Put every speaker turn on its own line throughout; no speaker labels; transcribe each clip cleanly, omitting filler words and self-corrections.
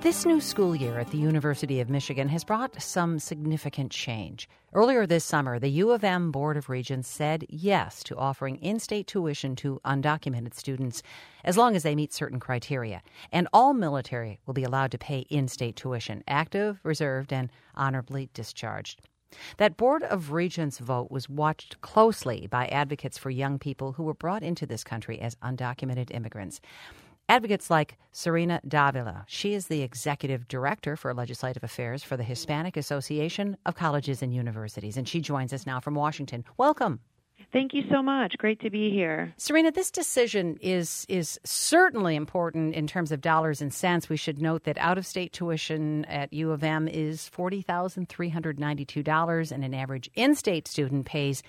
This new school year at the University of Michigan has brought some significant change. Earlier this summer, the U of M Board of Regents said yes to offering in-state tuition to undocumented students as long as they meet certain criteria. And all military will be allowed to pay in-state tuition, active, reserved, and honorably discharged. That Board of Regents vote was watched closely by advocates for young people who were brought into this country as undocumented immigrants. Advocates like Serena Davila. She is the executive director for legislative affairs for the Hispanic Association of Colleges and Universities, and she joins us now from Washington. Welcome.
Thank you so much. Great to be here.
Serena, this decision is certainly important in terms of dollars and cents. We should note that out-of-state tuition at U of M is $40,392, and an average in-state student pays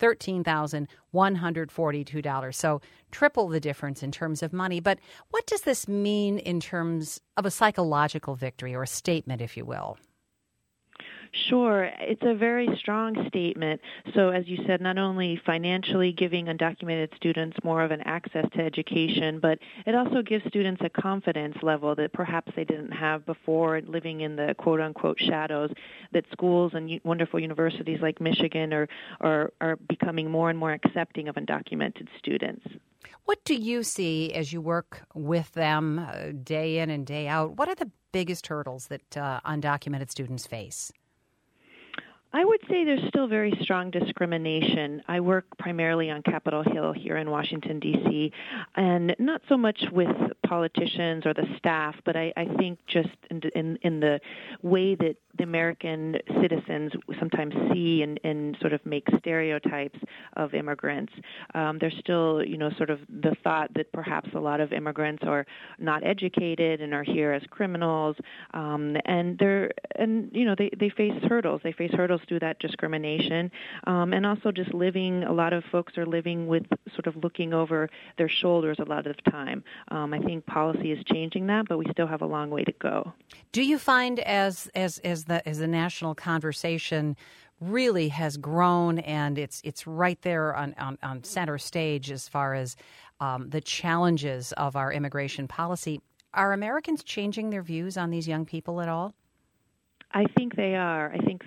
$13,142. So triple the difference in terms of money. But what does this mean in terms of a psychological victory or a statement, if you will?
Sure. It's a very strong statement. So as you said, not only financially giving undocumented students more of an access to education, but it also gives students a confidence level that perhaps they didn't have before, living in the quote-unquote shadows, that schools and wonderful universities like Michigan are becoming more and more accepting of undocumented students.
What do you see as you work with them day in and day out? What are the biggest hurdles that undocumented students face?
I would say there's still very strong discrimination. I work primarily on Capitol Hill here in Washington, D.C., and not so much with politicians or the staff, but I think just in the way that the American citizens sometimes see and sort of make stereotypes of immigrants. There's still, sort of the thought that perhaps a lot of immigrants are not educated and are here as criminals, and they face hurdles. They face hurdles through that discrimination, and also just living. A lot of folks are living with sort of looking over their shoulders a lot of the time. I think policy is changing that, but we still have a long way to go.
Do you find as the national conversation really has grown and it's right there on center stage as far as the challenges of our immigration policy, are Americans changing their views on these young people at all?
I think they are.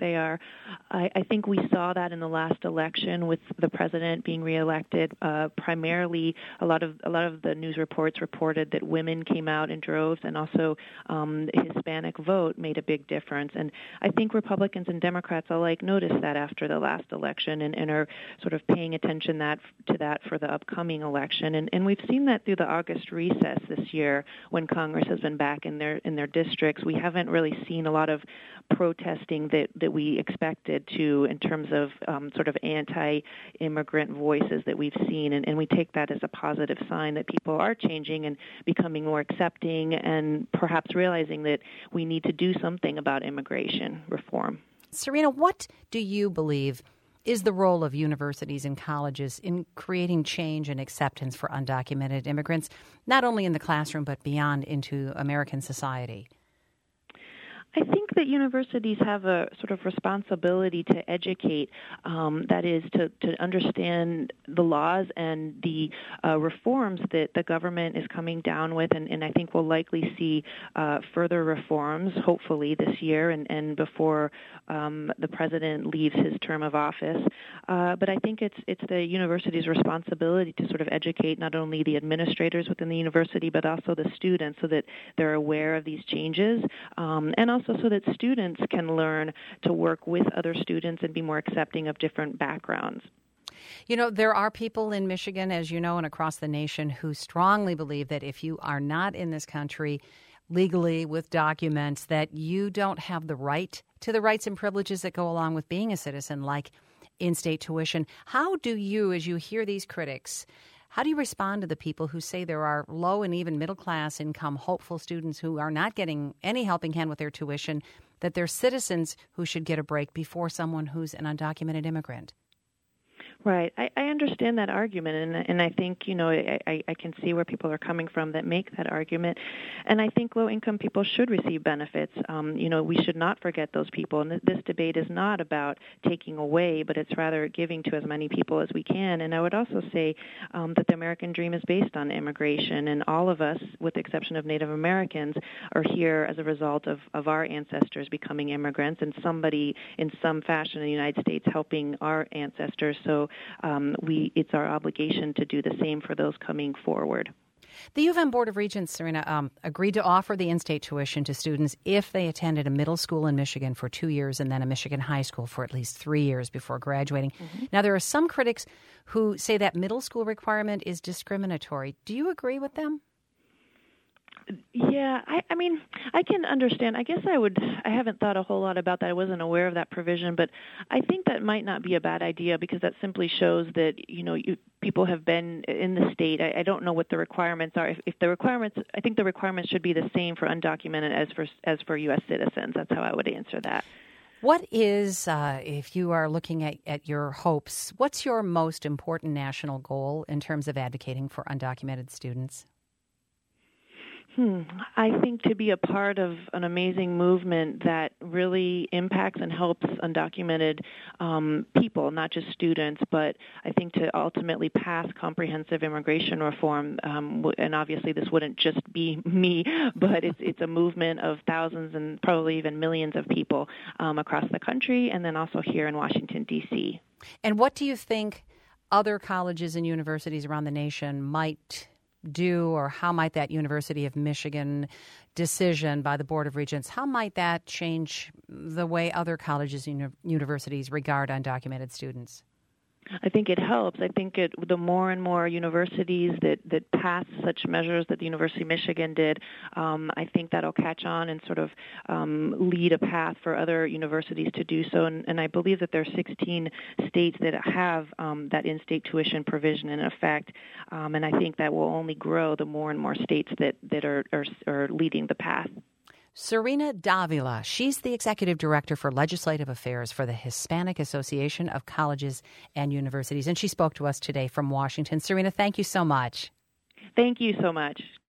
I think we saw that in the last election with the president being reelected. Primarily, a lot of the news reports reported that women came out in droves, and also the Hispanic vote made a big difference. And I think Republicans and Democrats alike noticed that after the last election, and are sort of paying attention to that for the upcoming election. And we've seen that through the August recess this year, when Congress has been back in their districts. We haven't really seen a lot of protesting that we expected to in terms of sort of anti-immigrant voices that we've seen. And we take that as a positive sign that people are changing and becoming more accepting and perhaps realizing that we need to do something about immigration reform.
Serena, what do you believe is the role of universities and colleges in creating change and acceptance for undocumented immigrants, not only in the classroom but beyond into American society?
I think that universities have a sort of responsibility to educate, that is, to understand the laws and the reforms that the government is coming down with, and I think we'll likely see further reforms, hopefully, this year and before the president leaves his term of office. But I think it's the university's responsibility to sort of educate not only the administrators within the university, but also the students so that they're aware of these changes, and also so that students can learn to work with other students and be more accepting of different backgrounds.
There are people in Michigan, as you know, and across the nation who strongly believe that if you are not in this country legally with documents, that you don't have the right to the rights and privileges that go along with being a citizen, like in-state tuition. How do you, as you hear these critics, how do you respond to the people who say there are low and even middle-class income hopeful students who are not getting any helping hand with their tuition, that they're citizens who should get a break before someone who's an undocumented immigrant?
Right. I understand that argument, and I think, I can see where people are coming from that make that argument. And I think low-income people should receive benefits. We should not forget those people. And this debate is not about taking away, but it's rather giving to as many people as we can. And I would also say that the American dream is based on immigration, and all of us, with the exception of Native Americans, are here as a result of our ancestors becoming immigrants and somebody in some fashion in the United States helping our ancestors. So it's our obligation to do the same for those coming forward.
The U of M Board of Regents, Serena, agreed to offer the in-state tuition to students if they attended a middle school in Michigan for 2 years and then a Michigan high school for at least 3 years before graduating. Mm-hmm. Now, there are some critics who say that middle school requirement is discriminatory. Do you agree with them?
Yeah, I mean, I can understand. I guess I haven't thought a whole lot about that. I wasn't aware of that provision, but I think that might not be a bad idea because that simply shows that, people have been in the state. I don't know what the requirements are. If the requirements, I think the requirements should be the same for undocumented as for U.S. citizens. That's how I would answer that.
What is, if you are looking at your hopes, what's your most important national goal in terms of advocating for undocumented students?
I think to be a part of an amazing movement that really impacts and helps undocumented people, not just students, but I think to ultimately pass comprehensive immigration reform, and obviously this wouldn't just be me, but it's a movement of thousands and probably even millions of people across the country and then also here in Washington, D.C.
And what do you think other colleges and universities around the nation might do, or how might that University of Michigan decision by the Board of Regents, how might that change the way other colleges and universities regard undocumented students?
I think it helps. I think the more and more universities that pass such measures that the University of Michigan did, I think that'll catch on and sort of lead a path for other universities to do so. And I believe that there are 16 states that have that in-state tuition provision in effect. And I think that will only grow the more and more states that are leading the path.
Serena Davila, she's the Executive Director for Legislative Affairs for the Hispanic Association of Colleges and Universities, and she spoke to us today from Washington. Serena, thank you so much.
Thank you so much.